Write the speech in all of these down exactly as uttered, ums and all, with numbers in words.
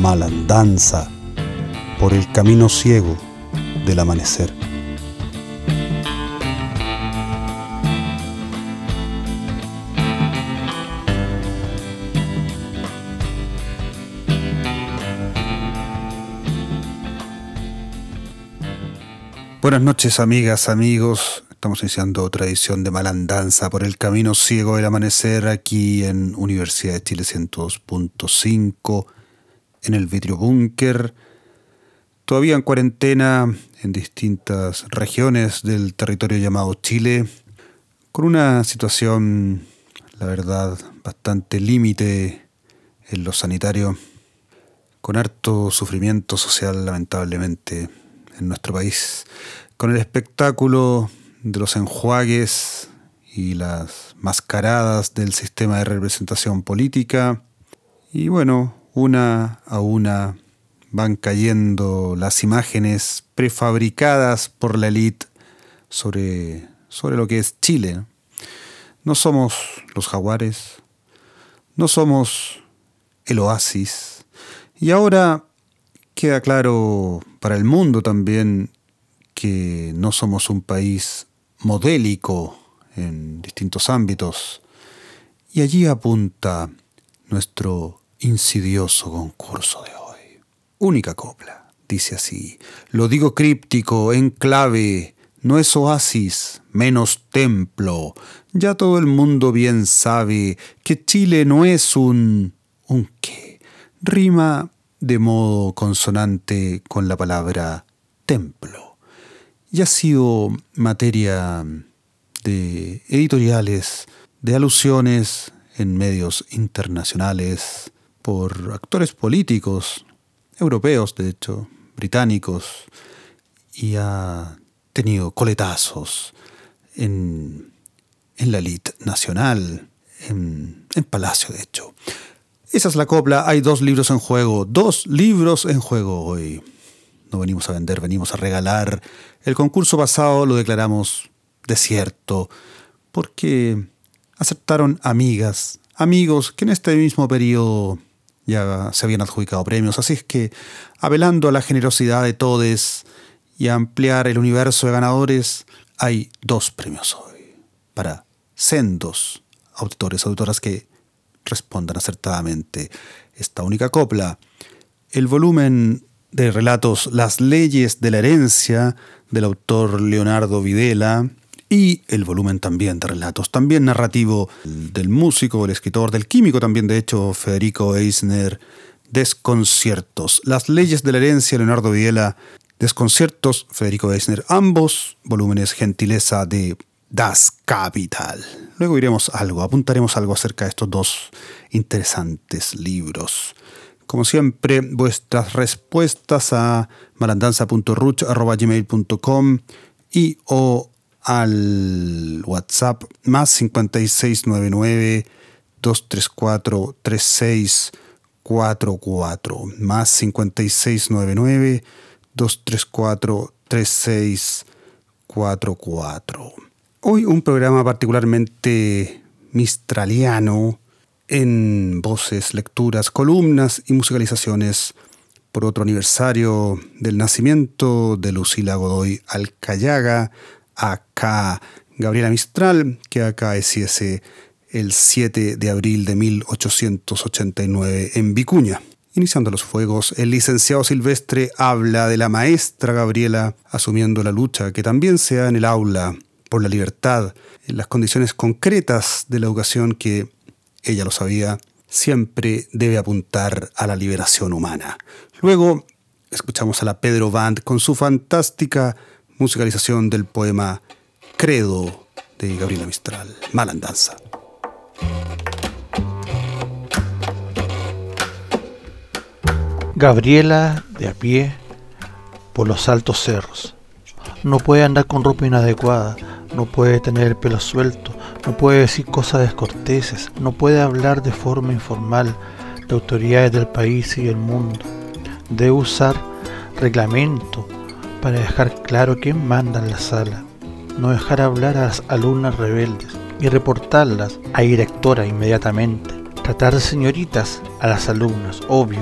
Malandanza por el camino ciego del amanecer. Buenas noches, amigas, amigos. Estamos iniciando otra edición de Malandanza por el camino ciego del amanecer aquí en Universidad de Chile ciento dos punto cinco, en el Vidrio Búnker. Todavía en cuarentena en distintas regiones del territorio llamado Chile, con una situación, la verdad, bastante límite en lo sanitario, con harto sufrimiento social, lamentablemente, en nuestro país, con el espectáculo de los enjuagues y las mascaradas del sistema de representación política. Y bueno, una a una van cayendo las imágenes prefabricadas por la élite sobre, sobre lo que es Chile. No somos los jaguares, no somos el oasis. Y ahora queda claro para el mundo también que no somos un país modélico en distintos ámbitos. Y allí apunta nuestro insidioso concurso de hoy. Única copla, dice así: lo digo críptico, en clave, no es oasis, menos templo. Ya todo el mundo bien sabe que Chile no es un... ¿un qué? Rima de modo consonante con la palabra templo. Y ha sido materia de editoriales, de alusiones en medios internacionales por actores políticos, europeos de hecho, británicos, y ha tenido coletazos en, en la élite nacional, en, en Palacio de hecho. Esa es la copla. Hay dos libros en juego, dos libros en juego hoy. No venimos a vender, venimos a regalar. El concurso pasado lo declaramos desierto porque aceptaron amigas, amigos que en este mismo periodo ya se habían adjudicado premios. Así es que, apelando a la generosidad de todes y a ampliar el universo de ganadores, hay dos premios hoy para sendos auditores, auditoras que respondan acertadamente esta única copla. El volumen de relatos Las leyes de la herencia del autor Leonardo Videla y el volumen también de relatos, también narrativo del músico, el escritor, del químico también de hecho, Federico Eisner, Desconciertos. Las leyes de la herencia, Leonardo Videla, Desconciertos, Federico Eisner, ambos volúmenes gentileza de Das Kapital. Luego diremos algo, apuntaremos algo acerca de estos dos interesantes libros. Como siempre, vuestras respuestas a malandanza punto ruch arroba gmail punto com y o al WhatsApp más cincuenta y seis noventa y nueve, doscientos treinta y cuatro, treinta y seis cuarenta y cuatro, más cincuenta y seis noventa y nueve, doscientos treinta y cuatro, treinta y seis cuarenta y cuatro. Hoy un programa particularmente mistraliano en voces, lecturas, columnas y musicalizaciones por otro aniversario del nacimiento de Lucila Godoy Alcayaga, acá Gabriela Mistral, que acaeciese el siete de abril de mil ochocientos ochenta y nueve en Vicuña. Iniciando los fuegos, el licenciado Silvestre habla de la maestra Gabriela asumiendo la lucha que también se da en el aula por la libertad, en las condiciones concretas de la educación que, ella lo sabía, siempre debe apuntar a la liberación humana. Luego escuchamos a la Pedro Band con su fantástica musicalización del poema Credo de Gabriela Mistral, Malandanza. Gabriela, de a pie, por los altos cerros. No puede andar con ropa inadecuada, no puede tener el pelo suelto, no puede decir cosas descorteses, no puede hablar de forma informal de autoridades del país y del mundo. Debe usar reglamento para dejar claro quién manda en la sala, no dejar hablar a las alumnas rebeldes y reportarlas a directora inmediatamente. Tratar de señoritas a las alumnas, obvio,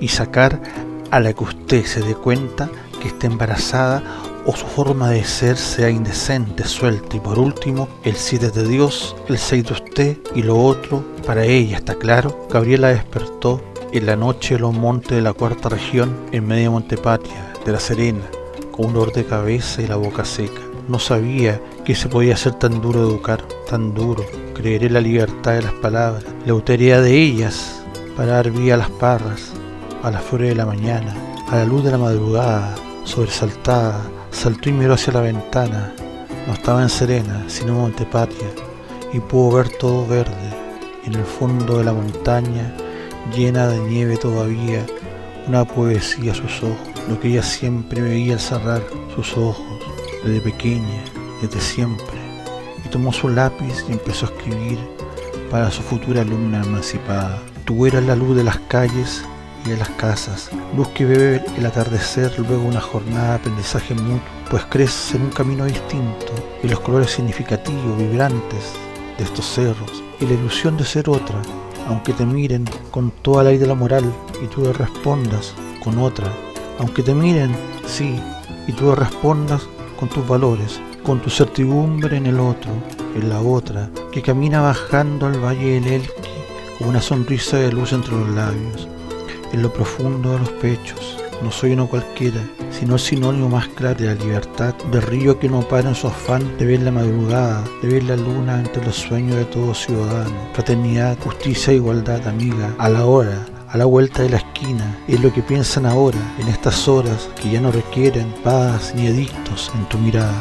y sacar a la que usted se dé cuenta que está embarazada o su forma de ser sea indecente, suelta. Y por último, el siete de Dios, el seis de usted y lo otro para ella, ¿está claro? Gabriela despertó en la noche en los montes de la cuarta región, en medio de Montepatria, de La Serena, con un dolor de cabeza y la boca seca. No sabía que se podía ser tan duro educar, tan duro. Creeré la libertad de las palabras, la autoridad de ellas para dar vida a las parras, a las flores de la mañana, a la luz de la madrugada, sobresaltada. Saltó y miró hacia la ventana. No estaba en Serena, sino en Montepatria, y pudo ver todo verde, en el fondo de la montaña, llena de nieve todavía, una poesía a sus ojos, lo que ella siempre veía al cerrar sus ojos, desde pequeña, desde siempre. Y tomó su lápiz y empezó a escribir para su futura alumna emancipada. Tú eras la luz de las calles y de las casas, luz que bebe el atardecer luego una jornada de aprendizaje mutuo, pues creces en un camino distinto y los colores significativos, vibrantes de estos cerros y la ilusión de ser otra, aunque te miren con toda la ley de la moral y tú le respondas con otra, aunque te miren, sí, y tú le respondas con tus valores, con tu certidumbre en el otro, en la otra, que camina bajando al valle del Elqui con una sonrisa de luz entre los labios. En lo profundo de los pechos, no soy uno cualquiera, sino el sinónimo más claro de la libertad, del río que no para en su afán de ver la madrugada, de ver la luna entre los sueños de todo ciudadano. Fraternidad, justicia e igualdad, amiga, a la hora, a la vuelta de la esquina, es lo que piensan ahora, en estas horas que ya no requieren paz ni edictos en tu mirada.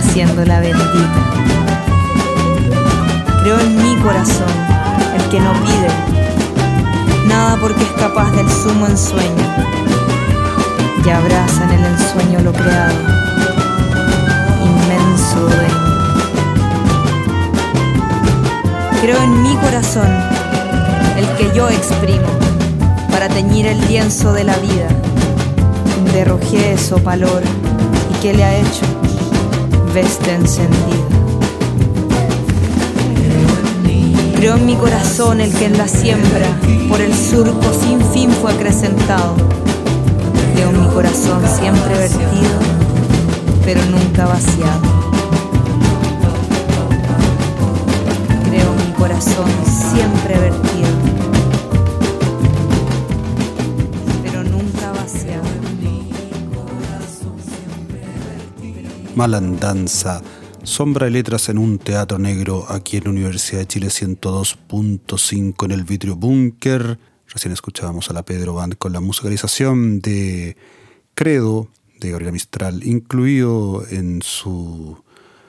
siendo la bendita. Creo en mi corazón, el que no pide nada porque es capaz del sumo ensueño y abraza en el ensueño lo creado, inmenso dueño. Creo en mi corazón, el que yo exprimo para teñir el lienzo de la vida, de rojez o palor, y que le ha hecho veste encendida. Creo en mi corazón, el que en la siembra por el surco sin fin fue acrecentado. Creo en mi corazón siempre vertido, pero nunca vaciado. Creo en mi corazón siempre vertido, pero nunca vaciado. Malandanza, sombra y letras en un teatro negro, aquí en Universidad de Chile ciento dos punto cinco en el Vidrio Búnker. Recién escuchábamos a la Pedro Band con la musicalización de Credo de Gabriela Mistral, incluido en su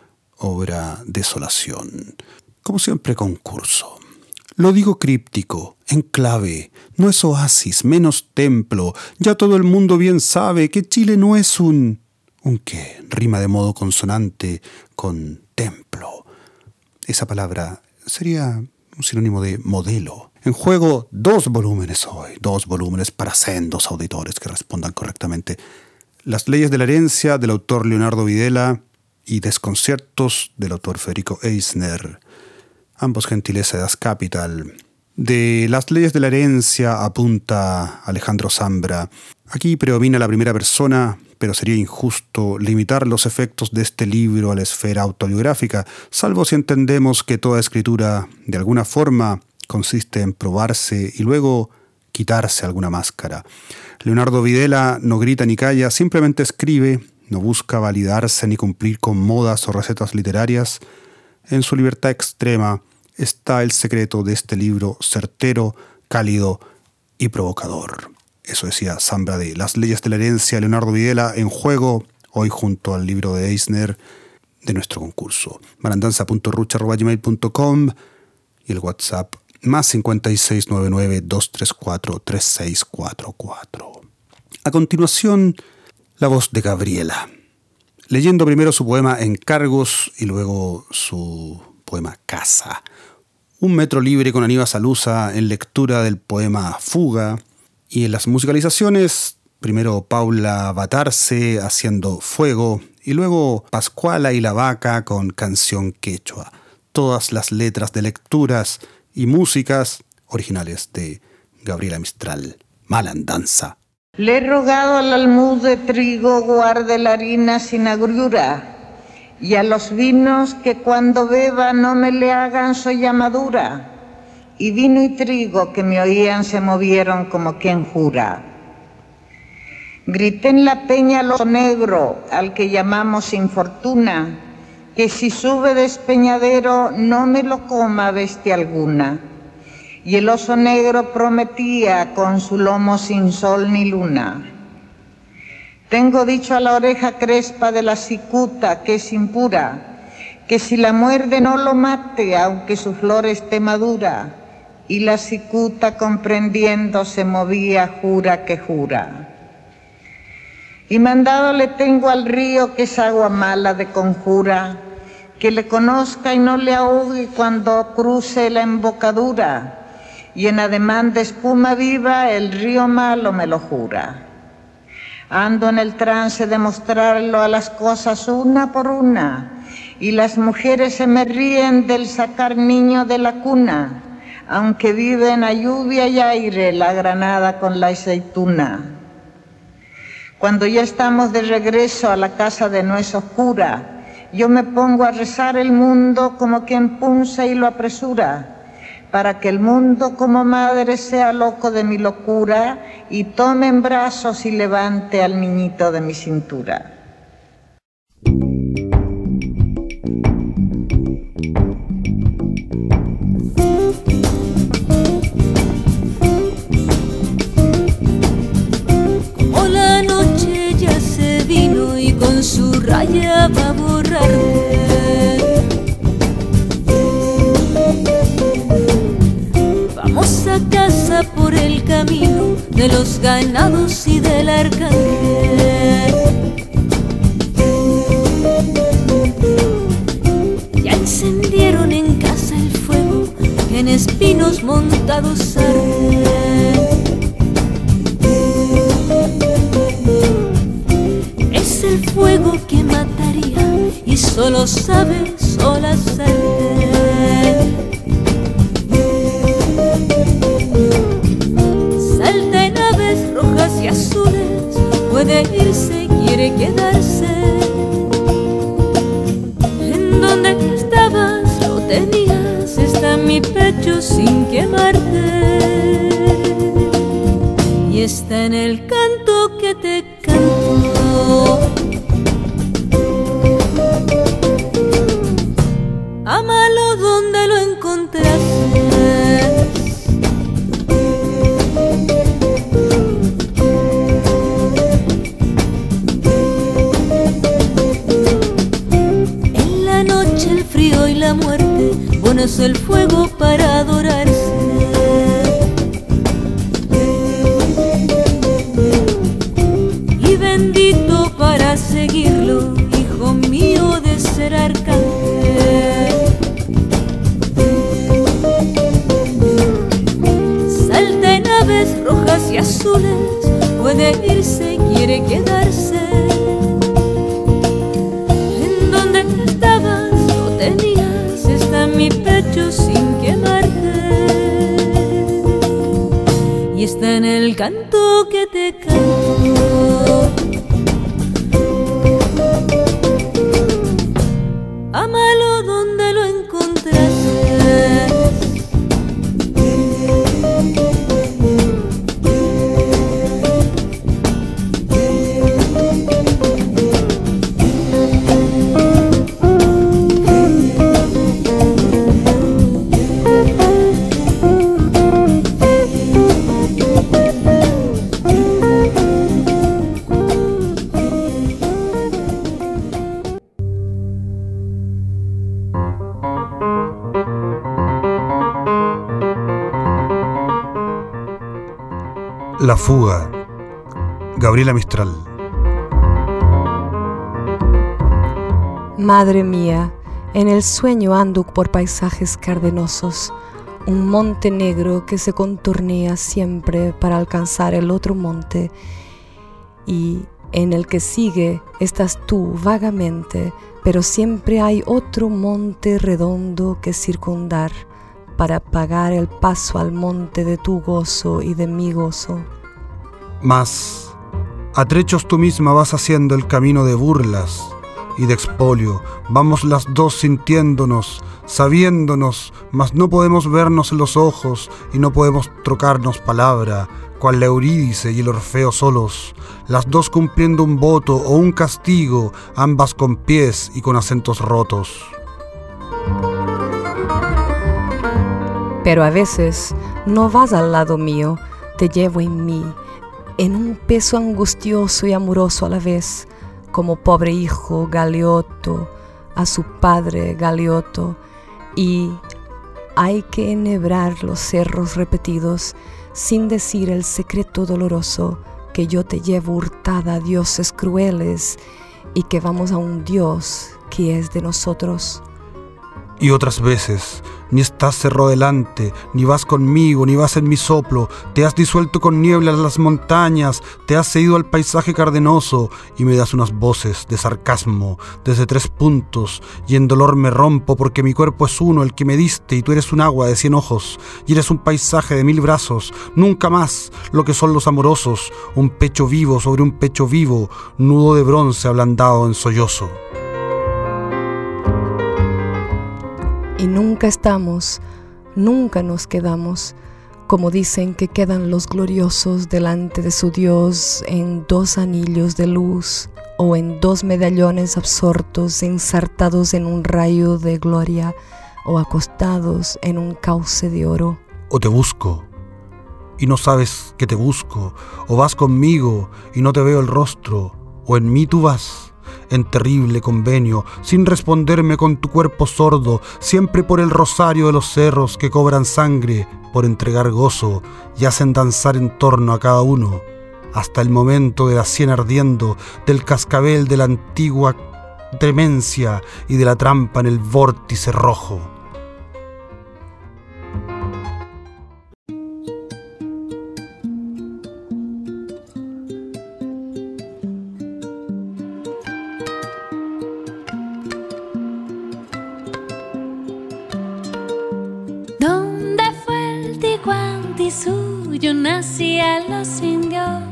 obra Desolación. Como siempre, concurso. Lo digo críptico, en clave, no es oasis, menos templo. Ya todo el mundo bien sabe que Chile no es un... ¿Un qué? Rima de modo consonante con templo. Esa palabra sería un sinónimo de modelo. En juego, dos volúmenes hoy, dos volúmenes para sendos auditores que respondan correctamente. Las leyes de la herencia, del autor Leonardo Videla, y Desconciertos, del autor Federico Eisner, ambos gentileza de Das Capital. De las leyes de la herencia apunta Alejandro Zambra. Aquí predomina la primera persona, pero sería injusto limitar los efectos de este libro a la esfera autobiográfica, salvo si entendemos que toda escritura, de alguna forma, consiste en probarse y luego quitarse alguna máscara. Leonardo Videla no grita ni calla, simplemente escribe, no busca validarse ni cumplir con modas o recetas literarias. En su libertad extrema está el secreto de este libro certero, cálido y provocador. Eso decía Zambra de Las leyes de la herencia, Leonardo Videla, en juego, hoy junto al libro de Eisner de nuestro concurso. malandanza punto rucha arroba gmail punto com y el WhatsApp más cinco seis nueve nueve, dos tres cuatro, tres seis cuatro cuatro. A continuación, la voz de Gabriela, leyendo primero su poema Encargos y luego su poema Casa. Un metro libre con Aníbal Salusa en lectura del poema Fuga. Y en las musicalizaciones, primero Paula Batarse haciendo Fuego y luego Pascuala y la Vaca con Canción Quechua. Todas las letras de lecturas y músicas originales de Gabriela Mistral. Malandanza. Le he rogado al almud de trigo guarde la harina sin agriura y a los vinos que cuando beba no me le hagan su llamadura. Y vino y trigo que me oían se movieron como quien jura. Grité en la peña al oso negro, al que llamamos infortuna, que si sube despeñadero no me lo coma bestia alguna. Y el oso negro prometía con su lomo sin sol ni luna. Tengo dicho a la oreja crespa de la cicuta que es impura, que si la muerde no lo mate aunque su flor esté madura. Y la cicuta comprendiendo se movía jura que jura. Y mandado le tengo al río que es agua mala de conjura, que le conozca y no le ahogue cuando cruce la embocadura, y en ademán de espuma viva el río malo me lo jura. Ando en el trance de mostrarlo a las cosas una por una, y las mujeres se me ríen del sacar niño de la cuna, aunque viven a lluvia y aire la granada con la aceituna. Cuando ya estamos de regreso a la casa de nuez oscura, yo me pongo a rezar el mundo como quien punza y lo apresura, para que el mundo como madre sea loco de mi locura y tome en brazos y levante al niñito de mi cintura. Como la noche ya se vino y con su raya va a borrar el camino de los ganados y del arcángel. Ya encendieron en casa el fuego que en espinos montados arde. Es el fuego que mataría y solo sabe solas arder. Salta en aves rojas y azules, puede irse, quiere quedarse. En donde estabas lo tenías, está en mi pecho sin quemarte. Y está en el canto que te canto. Ámalo donde lo encontraste. En la noche el frío y la muerte, bueno es el fuego para adorarse. Y bendito para seguirlo, hijo mío de ser arcángel. Rojas y azules, puede irse, quiere quedarse. En donde estabas lo tenías, está en mi pecho sin quemarte. Y está en el canto que te canto. Ámalo donde lo encontraste. La fuga, Gabriela Mistral. Madre mía, en el sueño ando por paisajes cardenosos, un monte negro que se contornea siempre para alcanzar el otro monte, y en el que sigue estás tú vagamente, pero siempre hay otro monte redondo que circundar, para pagar el paso al monte de tu gozo y de mi gozo. Mas, a trechos tú misma vas haciendo el camino de burlas y de expolio. Vamos las dos sintiéndonos, sabiéndonos, mas no podemos vernos en los ojos y no podemos trocarnos palabra, cual la Eurídice y el Orfeo solos, las dos cumpliendo un voto o un castigo, ambas con pies y con acentos rotos. Pero a veces no vas al lado mío, te llevo en mí, en un peso angustioso y amoroso a la vez, como pobre hijo Galeoto a su padre Galeoto, y hay que enhebrar los cerros repetidos sin decir el secreto doloroso que yo te llevo hurtada a dioses crueles y que vamos a un Dios que es de nosotros. Y otras veces, ni estás cerro delante, ni vas conmigo, ni vas en mi soplo, te has disuelto con nieblas las montañas, te has cedido al paisaje cardenoso, y me das unas voces de sarcasmo, desde tres puntos, y en dolor me rompo, porque mi cuerpo es uno, el que me diste, y tú eres un agua de cien ojos, y eres un paisaje de mil brazos, nunca más lo que son los amorosos, un pecho vivo sobre un pecho vivo, nudo de bronce ablandado en sollozo. Y nunca estamos, nunca nos quedamos, como dicen que quedan los gloriosos delante de su Dios en dos anillos de luz o en dos medallones absortos ensartados en un rayo de gloria o acostados en un cauce de oro. O te busco y no sabes que te busco, o vas conmigo y no te veo el rostro, o en mí tú vas. en terrible convenio, sin responderme con tu cuerpo sordo, siempre por el rosario de los cerros que cobran sangre por entregar gozo y hacen danzar en torno a cada uno, hasta el momento de la sien ardiendo, del cascabel de la antigua demencia y de la trampa en el vórtice rojo. ¿Dónde fue el Tiguantisú? Yo nací a los indios.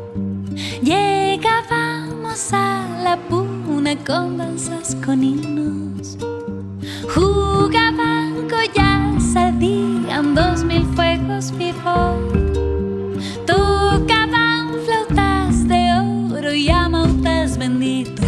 Llegábamos a la puna con danzas con himnos. Jugaban collas, ardían dos mil fuegos vivos. Tocaban flautas de oro y amautas benditos.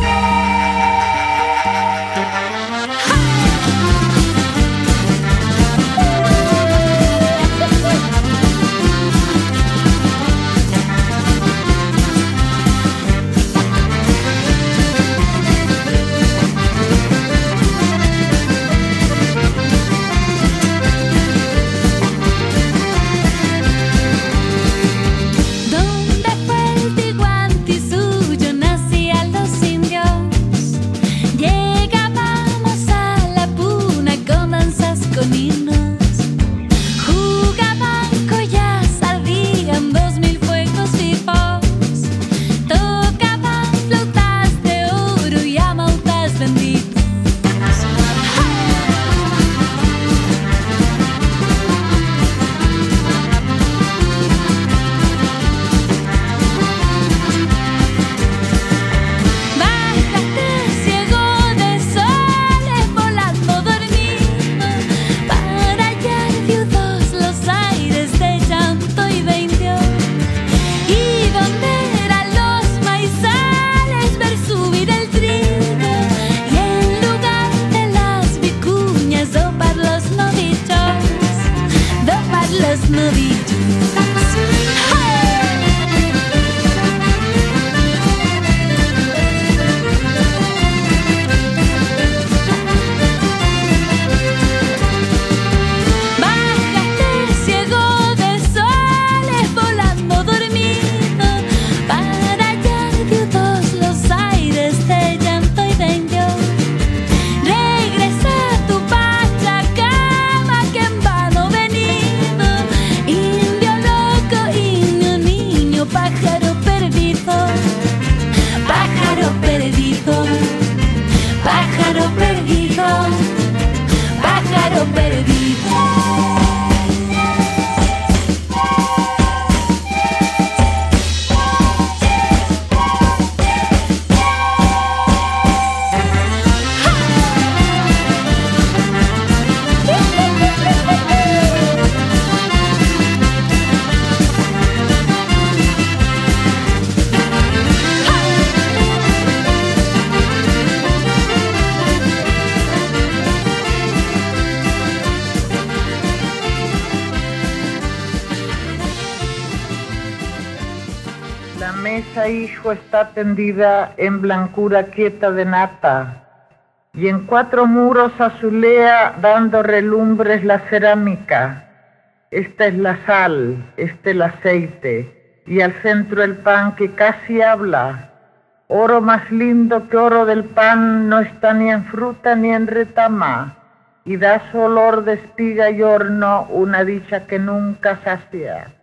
Hijo, está tendida en blancura quieta de nata, y en cuatro muros azulea dando relumbres la cerámica. Esta es la sal, este el aceite, y al centro el pan que casi habla. Oro más lindo que oro del pan no está ni en fruta ni en retama, y da su olor de espiga y horno, una dicha que nunca sacia.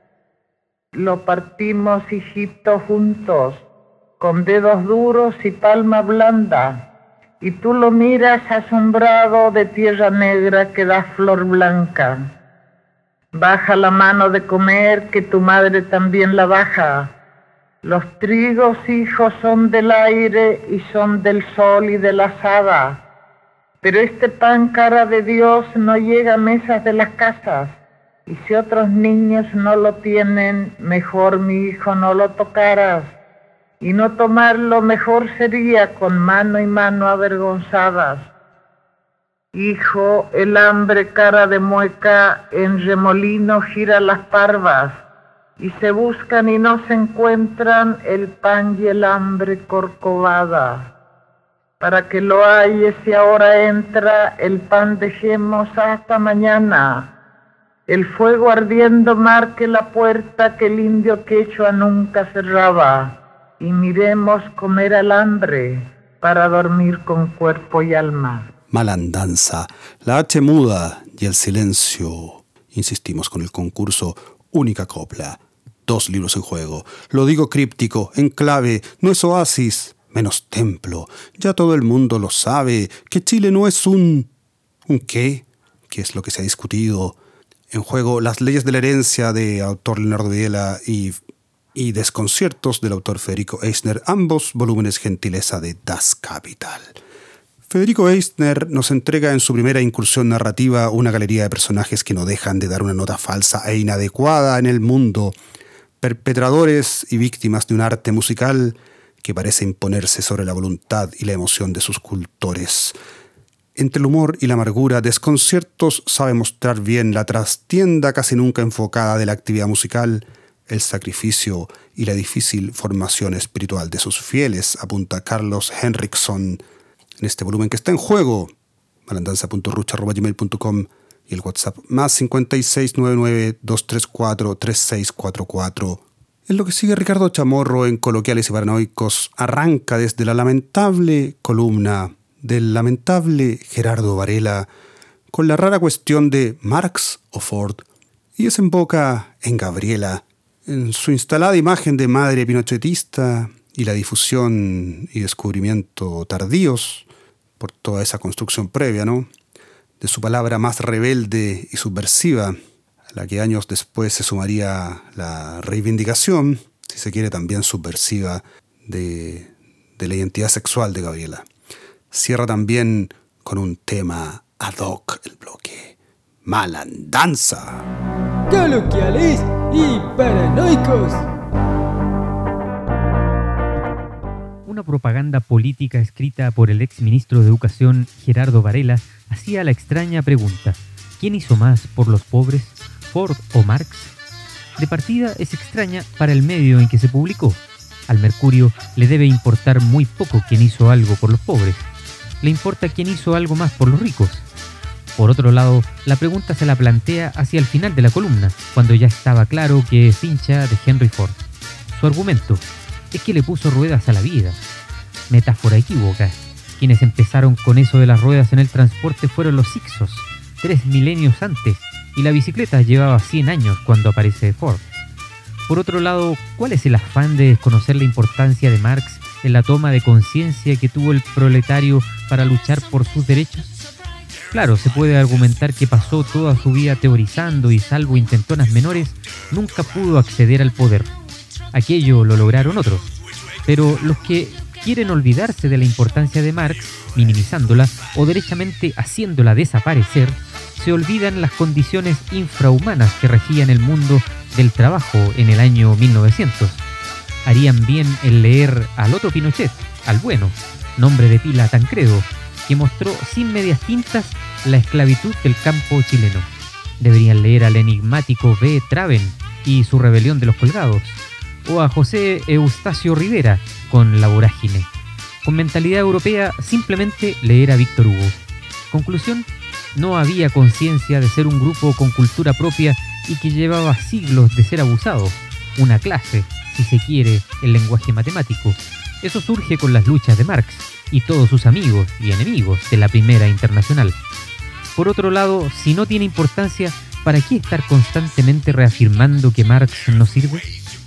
Lo partimos, hijito, juntos, con dedos duros y palma blanda, y tú lo miras asombrado de tierra negra que da flor blanca. Baja la mano de comer, que tu madre también la baja. Los trigos, hijos, son del aire y son del sol y de la asada, pero este pan, cara de Dios, no llega a mesas de las casas. Y si otros niños no lo tienen, mejor, mi hijo, no lo tocaras. Y no tomarlo mejor sería con mano y mano avergonzadas. Hijo, el hambre cara de mueca en remolino gira las parvas, y se buscan y no se encuentran el pan y el hambre corcovada. para que lo halles si ahora entra el pan dejemos hasta mañana. El fuego ardiendo marque la puerta que el indio quechua nunca cerraba, y miremos comer al hambre para dormir con cuerpo y alma. Malandanza, la H muda y el silencio. Insistimos con el concurso Única Copla. Dos libros en juego. Lo digo críptico, en clave, no es oasis, menos templo. Ya todo el mundo lo sabe, que Chile no es un... ¿Un qué? ¿Qué es lo que se ha discutido? En juego Las leyes de la herencia de autor Leonardo Vilela y, y Desconciertos del autor Federico Eisner, ambos volúmenes gentileza de Das Kapital. Federico Eisner nos entrega en su primera incursión narrativa una galería de personajes que no dejan de dar una nota falsa e inadecuada en el mundo, perpetradores y víctimas de un arte musical que parece imponerse sobre la voluntad y la emoción de sus cultores. Entre el humor y la amargura, Desconciertos sabe mostrar bien la trastienda casi nunca enfocada de la actividad musical, el sacrificio y la difícil formación espiritual de sus fieles, apunta Carlos Henriksson en este volumen que está en juego. malandanza punto rucha arroba gmail punto com y el WhatsApp más cinco seis nueve nueve dos tres cuatro tres seis cuatro cuatro. En lo que sigue, Ricardo Chamorro, en Coloquiales y Paranoicos, arranca desde la lamentable columna del lamentable Gerardo Varela con la rara cuestión de Marx o Ford, y desemboca en Gabriela, en su instalada imagen de madre pinochetista y la difusión y descubrimiento tardíos por toda esa construcción previa, ¿no?, de su palabra más rebelde y subversiva, a la que años después se sumaría la reivindicación, si se quiere también subversiva, de, de la identidad sexual de Gabriela. Cierra también con un tema ad hoc el bloque, Malandanza. Coloquiales y Paranoicos. Una propaganda política escrita por el exministro de Educación Gerardo Varela hacía la extraña pregunta: ¿quién hizo más por los pobres, Ford o Marx? De partida es extraña para el medio en que se publicó. Al Mercurio le debe importar muy poco quién hizo algo por los pobres. Le importa quién hizo algo más por los ricos. Por otro lado, la pregunta se la plantea hacia el final de la columna, cuando ya estaba claro que es hincha de Henry Ford. Su argumento es que le puso ruedas a la vida. Metáfora equívoca. Quienes empezaron con eso de las ruedas en el transporte fueron los Ixos, tres milenios antes, y la bicicleta llevaba cien años cuando aparece Ford. Por otro lado, ¿cuál es el afán de desconocer la importancia de Marx en la toma de conciencia que tuvo el proletario para luchar por sus derechos? Claro, se puede argumentar que pasó toda su vida teorizando y, salvo intentonas menores, nunca pudo acceder al poder. Aquello lo lograron otros. Pero los que quieren olvidarse de la importancia de Marx, minimizándola o derechamente haciéndola desaparecer, se olvidan las condiciones infrahumanas que regían el mundo del trabajo en el año mil novecientos. Harían bien en leer al otro Pinochet, al bueno, nombre de pila Tancredo, que mostró sin medias tintas la esclavitud del campo chileno. Deberían leer al enigmático B. Traven y su rebelión de los colgados, o a José Eustacio Rivera con La vorágine. Con mentalidad europea, simplemente leer a Víctor Hugo. Conclusión: no había conciencia de ser un grupo con cultura propia y que llevaba siglos de ser abusado. Una clase, si se quiere, el lenguaje matemático. Eso surge con las luchas de Marx y todos sus amigos y enemigos de la Primera Internacional. Por otro lado, si no tiene importancia, ¿para qué estar constantemente reafirmando que Marx no sirve?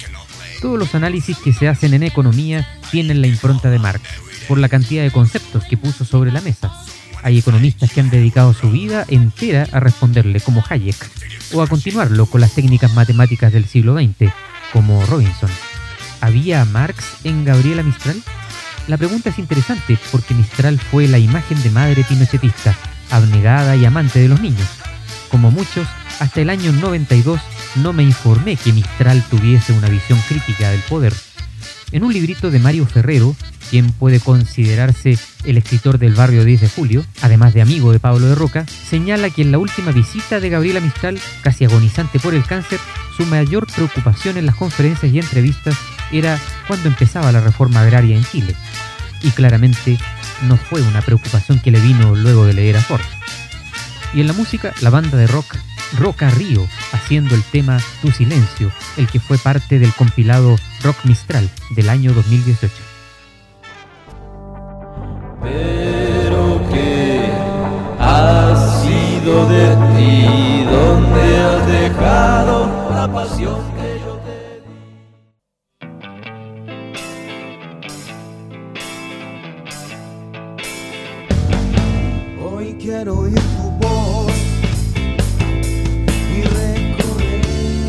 Todos los análisis que se hacen en economía tienen la impronta de Marx, por la cantidad de conceptos que puso sobre la mesa. Hay economistas que han dedicado su vida entera a responderle, como Hayek, o a continuarlo con las técnicas matemáticas del siglo veinte, como Robinson. ¿Había Marx en Gabriela Mistral? La pregunta es interesante porque Mistral fue la imagen de madre pinochetista, abnegada y amante de los niños. Como muchos, hasta el año noventa y dos no me informé que Mistral tuviese una visión crítica del poder. En un librito de Mario Ferrero, quien puede considerarse el escritor del barrio diez de julio, además de amigo de Pablo de Roca, señala que en la última visita de Gabriela Mistral, casi agonizante por el cáncer, su mayor preocupación en las conferencias y entrevistas era cuándo empezaba la reforma agraria en Chile. Y claramente no fue una preocupación que le vino luego de leer a Ford. Y en la música, la banda de rock Roca Río, haciendo el tema Tu Silencio, el que fue parte del compilado Rock Mistral del año dos mil dieciocho. Pero ¿qué ha sido de ti? ¿Dónde has dejado la pasión que yo te di? Hoy quiero oír tu voz y recorrer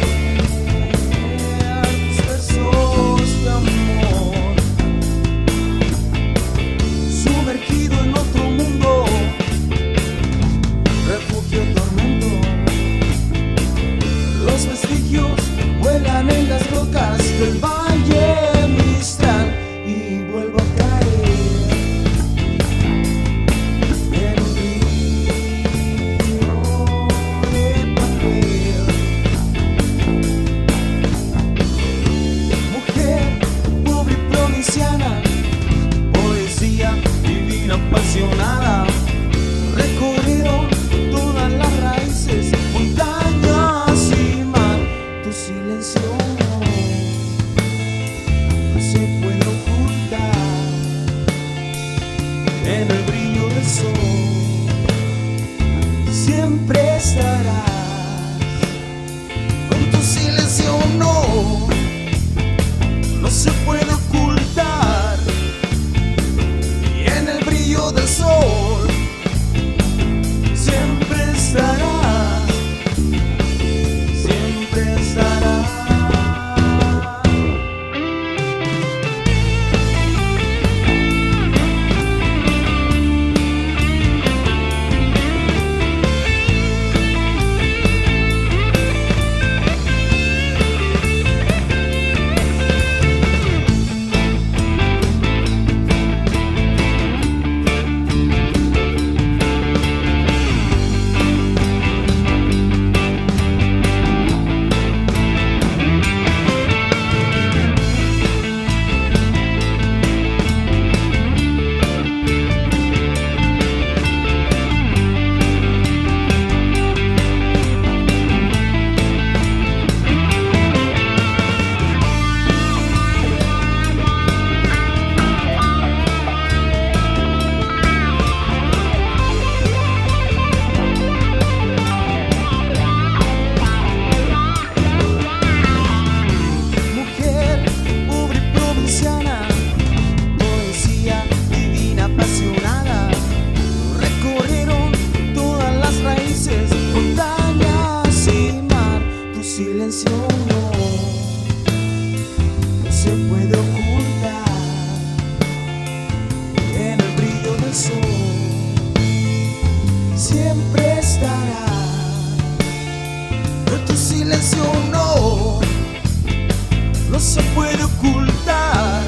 tus versos de amor, sumergido en otro mundo, refugio, tormento. Los vestigios vuelan en las rocas del valle Mistral y vuelvo a caer en un río de papel. Mujer pobre y provinciana, poesía divina apasionada, recorrieron todas las raíces, montañas y mar. Tu silencio no se puede ocultar en el brillo del sol. Siempre estarás con tu silencio, no, no se puede ocultar. Y en el brillo del sol siempre estarás, siempre estarás. Mujer pobre y provinciana, poesía divina apasionada, recorrieron todas las raíces, montañas y mar. Tu silencio no, no se puede ocultar en el brillo del sol. Siempre estará, pero tu silencio no, no se puede ocultar.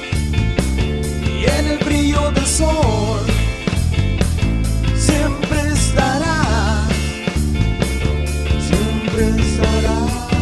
Y en el brillo del sol siempre estará, siempre estará.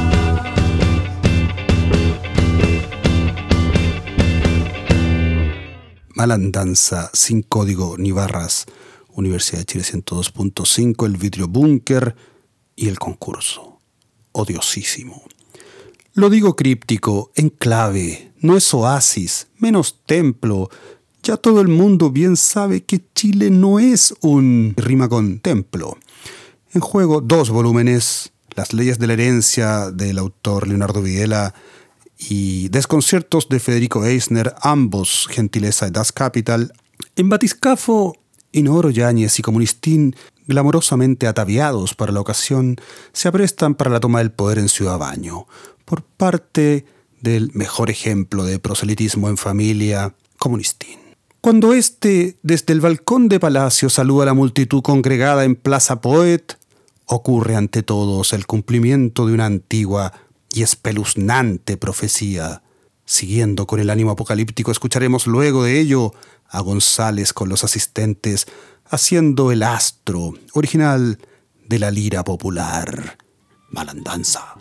Malandanza, sin código ni barras, Universidad de Chile ciento dos punto cinco, el vidrio búnker y el concurso. Odiosísimo. Lo digo críptico, en clave, no es oasis, menos templo. Ya todo el mundo bien sabe que Chile no es un rima con templo. En juego dos volúmenes, Las leyes de la herencia del autor Leonardo Videla y Desconciertos de Federico Eisner, ambos gentileza de Das Kapital. En batiscafo, Inooro Yáñez y Comunistín, glamorosamente ataviados para la ocasión, se aprestan para la toma del poder en Ciudad Baño, por parte del mejor ejemplo de proselitismo en familia, Comunistín. Cuando éste, desde el balcón de Palacio, saluda a la multitud congregada en Plaza Poet, ocurre ante todos el cumplimiento de una antigua y espeluznante profecía. Siguiendo con el ánimo apocalíptico, escucharemos luego de ello a González con los asistentes haciendo el astro original de la lira popular. Malandanza.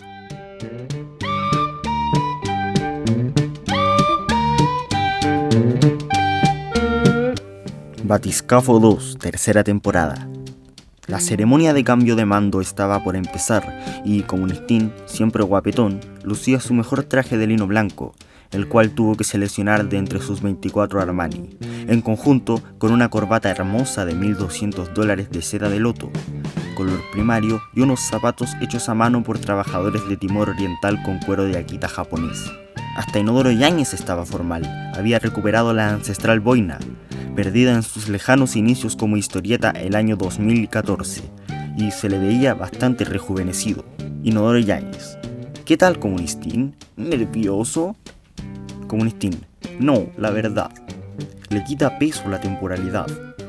Batiscafo dos, tercera temporada. La ceremonia de cambio de mando estaba por empezar y Comunistín, siempre guapetón, lucía su mejor traje de lino blanco, el cual tuvo que seleccionar de entre sus veinticuatro Armani, en conjunto con una corbata hermosa de mil doscientos dólares de seda de loto, color primario, y unos zapatos hechos a mano por trabajadores de Timor Oriental con cuero de Akita japonés. Hasta Inodoro Yáñez estaba formal, había recuperado la ancestral boina, perdida en sus lejanos inicios como historieta el año dos mil catorce, y se le veía bastante rejuvenecido. Inodoro Yáñez: ¿qué tal, Comunistín? ¿Nervioso? Comunistín: no, la verdad. Le quita peso la temporalidad.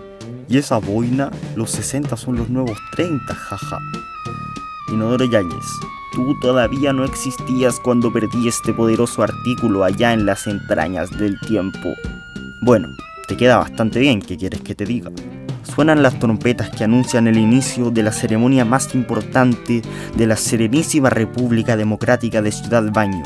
Y esa boina, los sesenta son los nuevos treinta, jaja. Inodoro Yáñez: tú todavía no existías cuando perdí este poderoso artículo allá en las entrañas del tiempo. Bueno, te queda bastante bien, ¿qué quieres que te diga? Suenan las trompetas que anuncian el inicio de la ceremonia más importante de la Serenísima República Democrática de Ciudad Baño,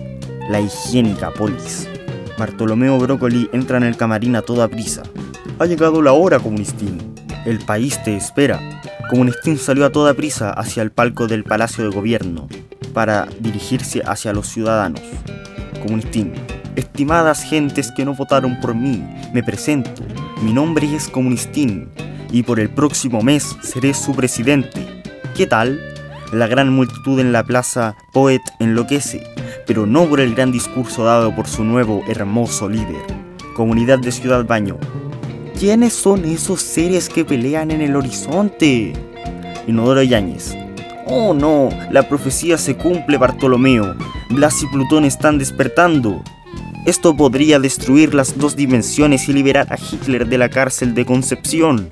la higiénica polis. Bartolomeo Brócoli entra en el camarín a toda prisa. Ha llegado la hora, Comunistín. El país te espera. Comunistín salió a toda prisa hacia el palco del Palacio de Gobierno para dirigirse hacia los ciudadanos. Comunistín: estimadas gentes que no votaron por mí, me presento. Mi nombre es Comunistín y por el próximo mes seré su presidente. ¿Qué tal? La gran multitud en la plaza Poet enloquece, pero no por el gran discurso dado por su nuevo hermoso líder. Comunidad de Ciudad Baño: ¿quiénes son esos seres que pelean en el horizonte? Inodoro Yáñez: oh no, la profecía se cumple, Bartolomeo. Blas y Plutón están despertando. Esto podría destruir las dos dimensiones y liberar a Hitler de la cárcel de Concepción.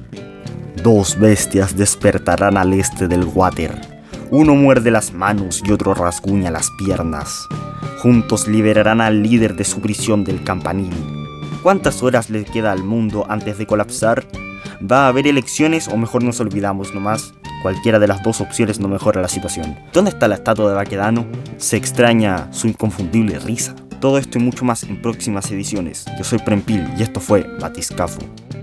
Dos bestias despertarán al este del water. Uno muerde las manos y otro rasguña las piernas. Juntos liberarán al líder de su prisión del campanil. ¿Cuántas horas le queda al mundo antes de colapsar? ¿Va a haber elecciones o mejor nos olvidamos nomás? Cualquiera de las dos opciones no mejora la situación. ¿Dónde está la estatua de Baquedano? Se extraña su inconfundible risa. Todo esto y mucho más en próximas ediciones. Yo soy Prempil y esto fue Batiscafo.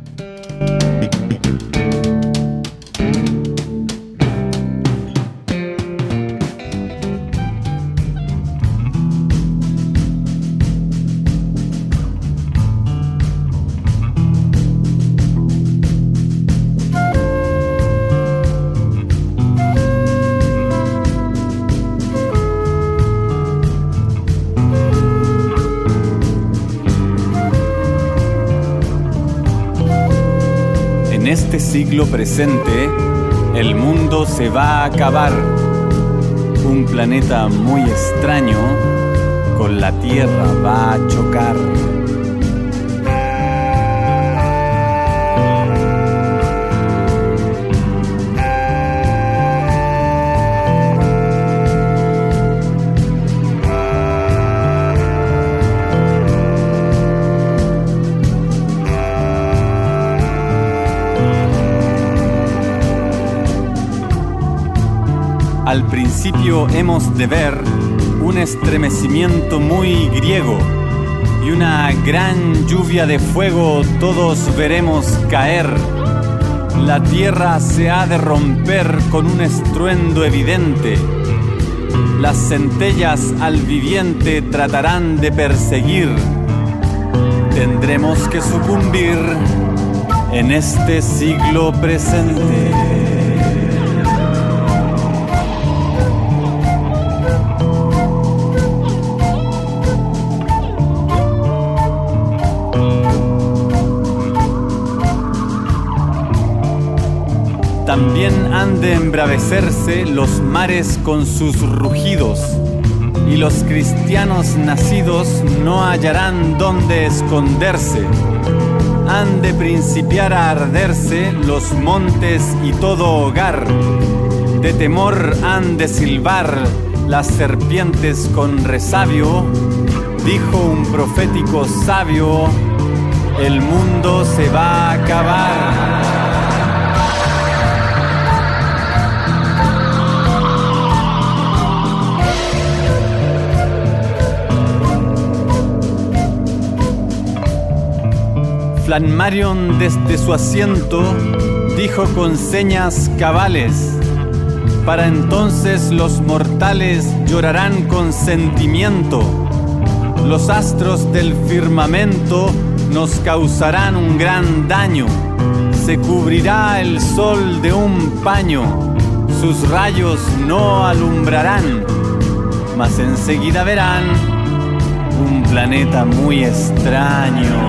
En este siglo presente, el mundo se va a acabar. Un planeta muy extraño con la Tierra va a chocar. Al principio hemos de ver un estremecimiento muy griego y una gran lluvia de fuego todos veremos caer. La tierra se ha de romper con un estruendo evidente. Las centellas al viviente tratarán de perseguir. Tendremos que sucumbir en este siglo presente. También han de embravecerse los mares con sus rugidos, y los cristianos nacidos no hallarán dónde esconderse. Han de principiar a arderse los montes y todo hogar. De temor han de silbar las serpientes con resabio. Dijo un profético sabio: el mundo se va a acabar. Flanmarion desde su asiento dijo con señas cabales: para entonces los mortales llorarán con sentimiento. Los astros del firmamento nos causarán un gran daño. Se cubrirá el sol de un paño, sus rayos no alumbrarán, mas enseguida verán un planeta muy extraño.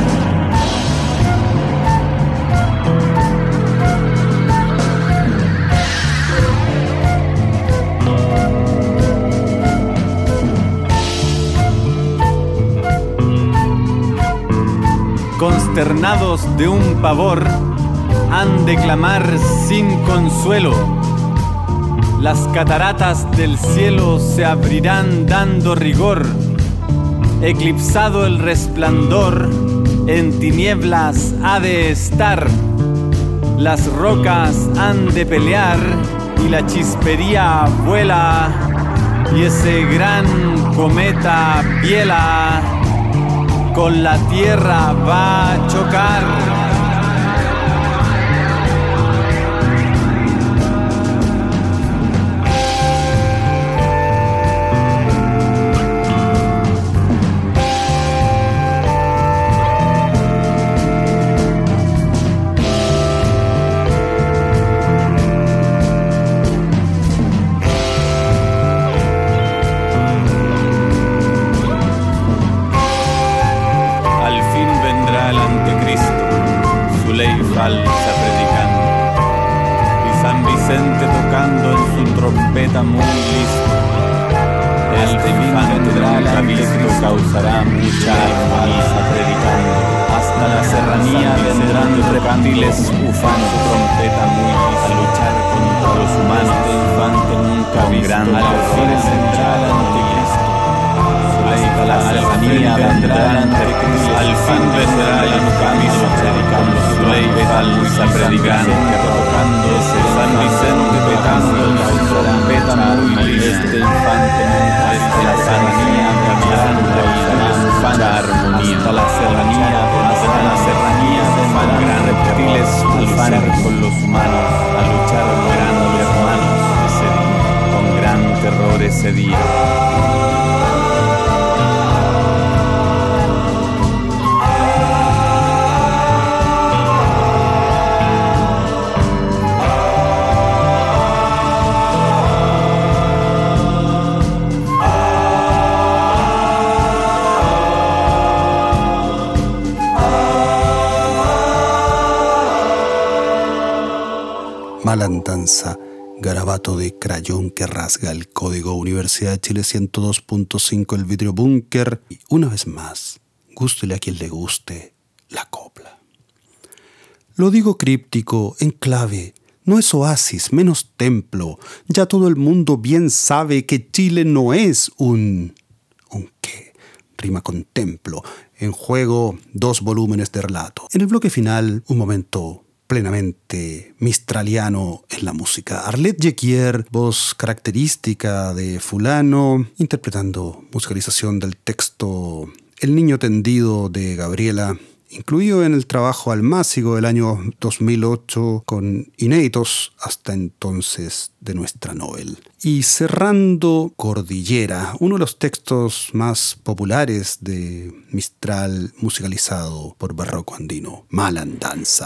Consternados de un pavor, han de clamar sin consuelo. Las cataratas del cielo se abrirán dando rigor. Eclipsado el resplandor, en tinieblas ha de estar. Las rocas han de pelear y la chispería vuela. Y ese gran cometa Biela con la tierra va a chocar. Falsa predicando y San Vicente tocando en su trompeta muy listo. Este infante nunca visto causará mucha falsa predicando. Hasta la serranía vendrán reptiles ufando su trompeta muy lista a luchar contra los humanos. Este infante nunca visto al fin vendrá el anticristo. Hasta la serranía vendrá el anticristo. Al fin vendrá el anticristo predicando su ley falsa predicando, tocando ese San Vicente tocando la trompeta muy lista. Este infante nunca hasta la serranía vendrá la armonía. Hasta la serranía hasta la serranía vendrán reptiles ufar con los humanos a luchar con grandes hermanos ese día, con gran terror ese día. Malandanza, garabato de crayón que rasga el código Universidad de Chile ciento dos punto cinco, el vidrio búnker. Y una vez más, gústele a quien le guste la copla. Lo digo críptico, en clave, no es oasis, menos templo. Ya todo el mundo bien sabe que Chile no es un... ¿Un qué? Rima con templo. En juego, dos volúmenes de relato. En el bloque final, un momento plenamente mistraliano en la música. Arlette Jequier, voz característica de fulano, interpretando musicalización del texto El niño tendido de Gabriela, incluido en el trabajo Almácigo del año dos mil ocho, con inéditos hasta entonces de nuestra Nobel. Y cerrando Cordillera, uno de los textos más populares de Mistral musicalizado por Barroco Andino, Malandanza.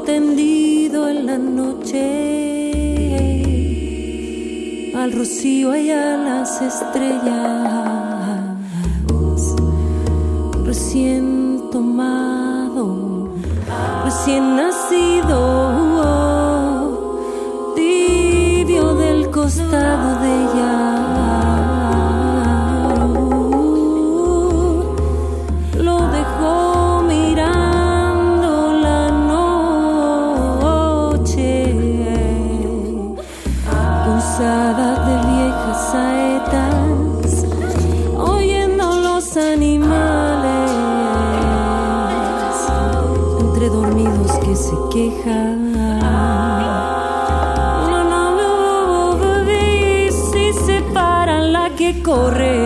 tendido en la noche, al rocío y a las estrellas, recién tomado, recién nacido, tibio del costado de ella. Se queja. No, no, no, baby, si se para la que corre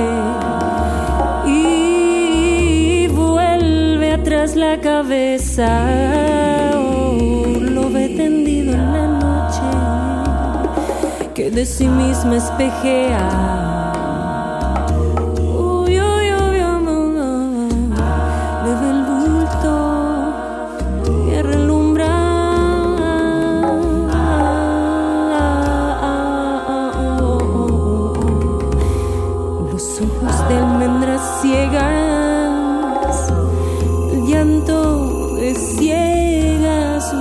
y vuelve atrás la cabeza. Oh, lo ve tendido en la noche, que de sí misma espejea. Ciegas, el llanto de ciegas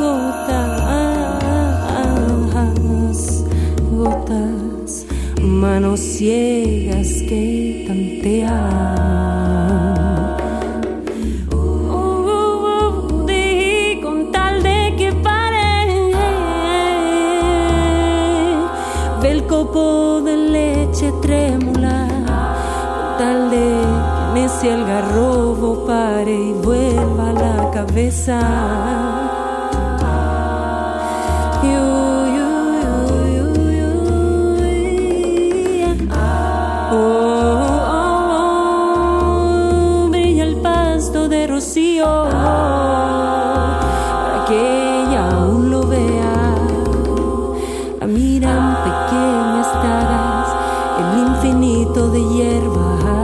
gotas, gotas, manos ciegas que tantean. Oh, oh, oh, de, con tal de que pare, ve el copo de leche trémula, con tal de ese algarrobo pare y vuelva la cabeza. Yo, yo, yo, yo, yo, oh, oh, oh, brilla el pasto de rocío para que ella aún lo vea. La miran pequeñas dagas, el infinito de hierbas.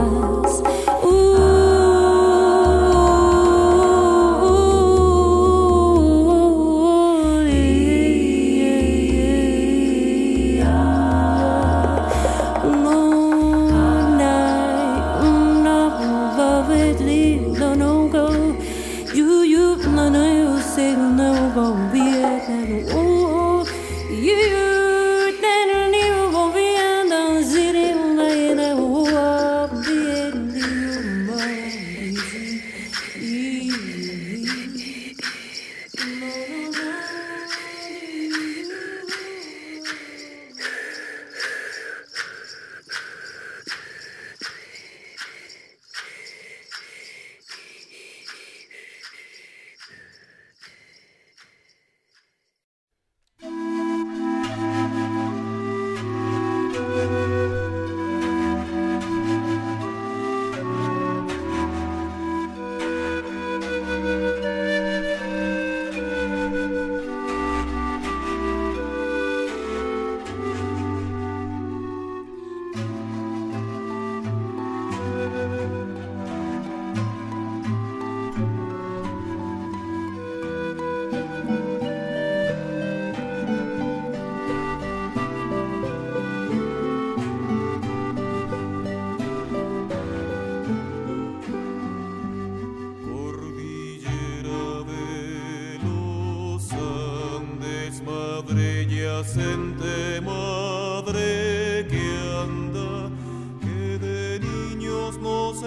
Yacente madre que anda, que de niños nos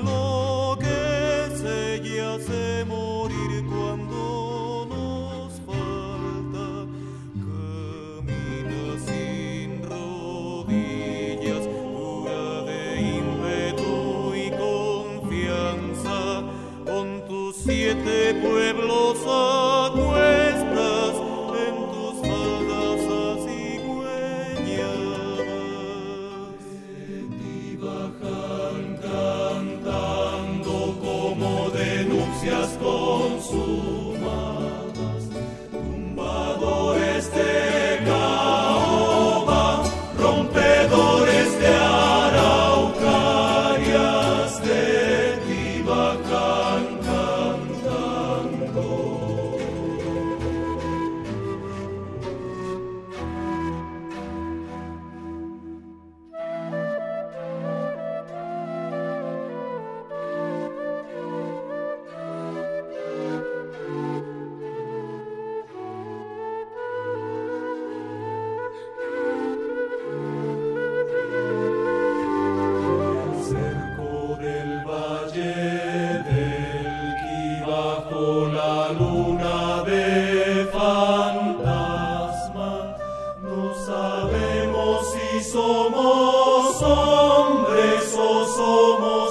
enloquece y hace morir cuando nos falta. Camina sin rodillas, dura de ímpetu y confianza, con tus siete pueblos a cuestas. Consumadas, tumbadores de caoba, rompedores de araucarias, de ti bajan cantando.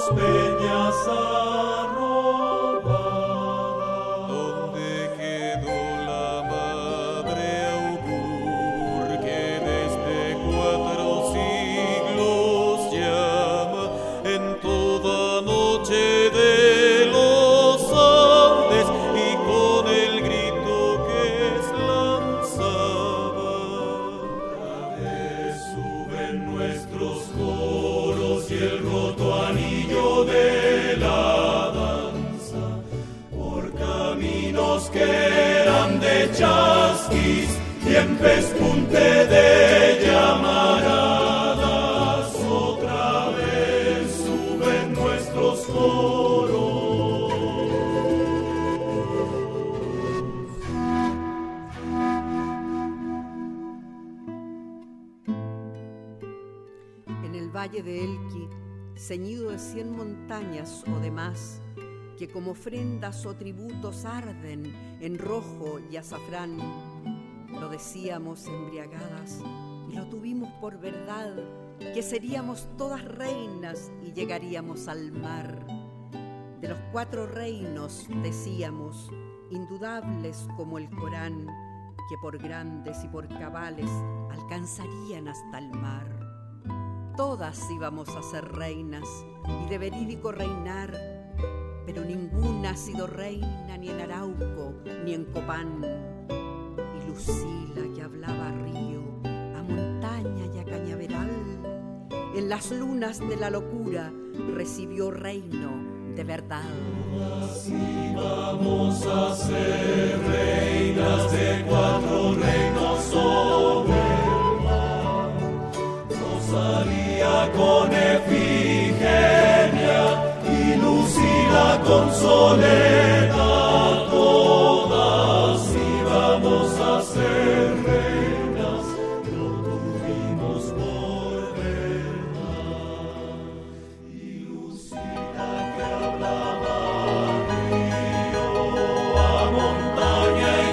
peñas arrobadas. ¿Dónde quedó la madre augur que desde cuatro siglos llama en toda noche de los Andes y con el grito que es lanzaba? Otra vez suben nuestros coros y el roto anillo de la danza por caminos que eran de chasquis y en pespunte de llamaradas. Otra vez suben nuestros coros. En el valle de Elqui, ceñido de cien montañas o de más, que como ofrendas o tributos arden en rojo y azafrán, lo decíamos embriagadas y lo tuvimos por verdad, que seríamos todas reinas y llegaríamos al mar. De los cuatro reinos decíamos, indudables como el Corán, que por grandes y por cabales alcanzarían hasta el mar. Todas íbamos a ser reinas y de verídico reinar, pero ninguna ha sido reina ni en Arauco ni en Copán. Y Lucila, que hablaba a río, a montaña y a cañaveral, en las lunas de la locura recibió reino de verdad. Todas íbamos a ser reinas de cuatro reinos sobre el mar. Rosalía con Efigenia y Lucila con Soledad. Todas íbamos a ser reinas, lo tuvimos por verdad. Y Lucila que hablaba a río, a montaña y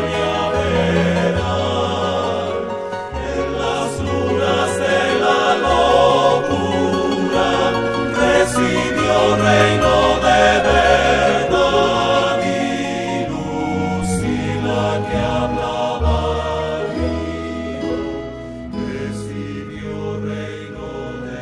cañaveral, en las lunas de la locura recibió reino de verdad. Y Lucila que hablaba al río recibió reino de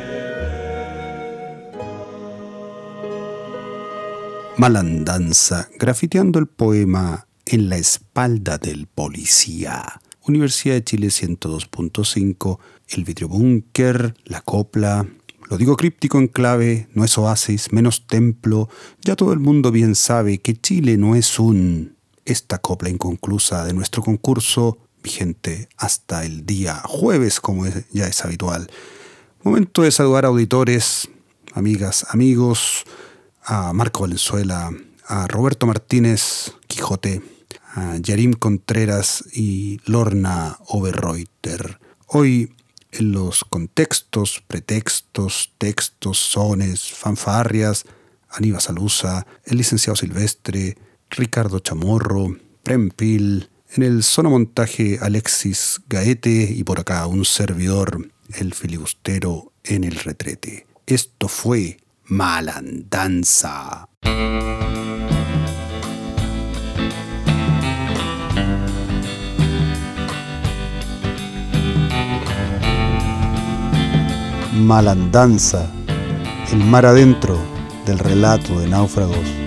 verdad. Malandanza, grafiteando el poema En la espalda del policía. Universidad de Chile ciento dos punto cinco, el vidrio búnker, la copla. Lo digo críptico en clave, no es oasis, menos templo. Ya todo el mundo bien sabe que Chile no es un... Esta copla inconclusa de nuestro concurso, vigente hasta el día jueves, como es- ya es habitual. Momento de saludar a auditores, amigas, amigos, a Marco Valenzuela, a Roberto Martínez, Quijote, a Yarim Contreras y Lorna Oberreuter. Hoy, en los contextos, pretextos, textos, sones, fanfarrias, Aníbal Salusa, el licenciado Silvestre, Ricardo Chamorro, Prempil, en el sonomontaje Alexis Gaete y por acá un servidor, el filibustero en el retrete. Esto fue Malandanza. Malandanza, el mar adentro del relato de náufragos